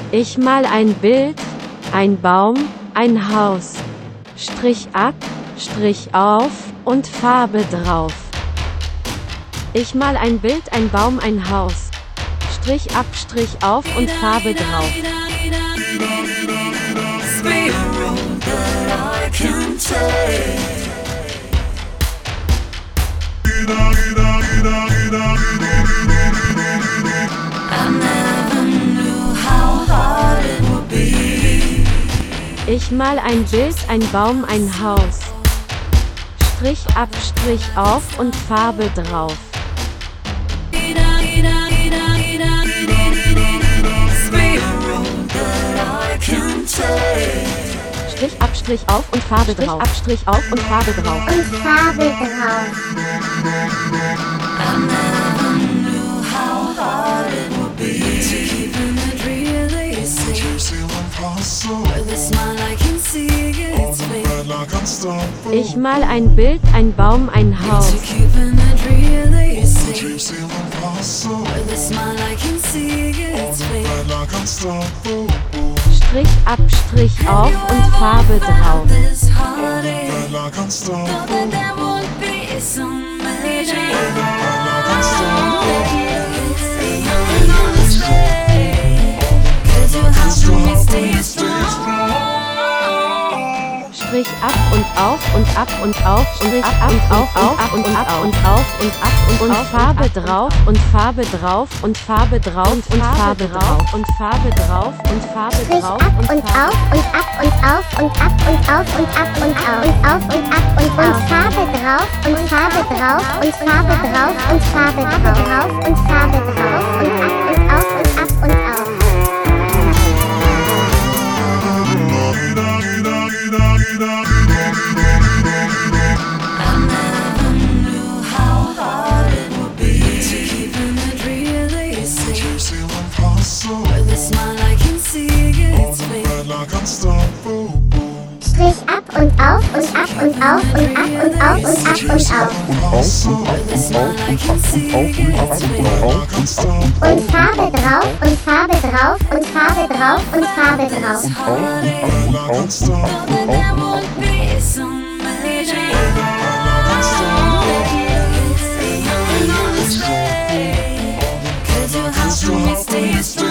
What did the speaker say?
Ich mal ein Bild, ein Baum, ein Haus. Strich ab, Strich auf und Farbe drauf. Ich mal ein Bild, ein Baum, ein Haus. Strich ab, Strich auf und Farbe drauf. Ich mal ein Bild, ein Baum, ein Haus. Strich ab, Strich auf und Farbe drauf. Strich ab, Strich auf und Farbe drauf. Ab, Strich auf und Farbe drauf. Und Farbe drauf. Ich mal ein Bild, ein Baum, ein Haus. Strich ab, Strich auf und Farbe drauf. Strich ab und auf und ab und auf, Strich ab und auf und ab und auf und ab und Farbe drauf und Farbe drauf und Farbe drauf und Farbe drauf und Farbe drauf und Farbe drauf und auf und ab und auf und ab und auf und ab und auf und auf und ab und Farbe drauf und Farbe drauf und Farbe drauf und Farbe drauf und Farbe drauf und ab und auf und ab und auf. Strich ab und auf und ab und auf und ab und auf und ab und auf. Und Farbe drauf und Farbe drauf und Farbe drauf und Farbe drauf. Cause your house from me stays strong.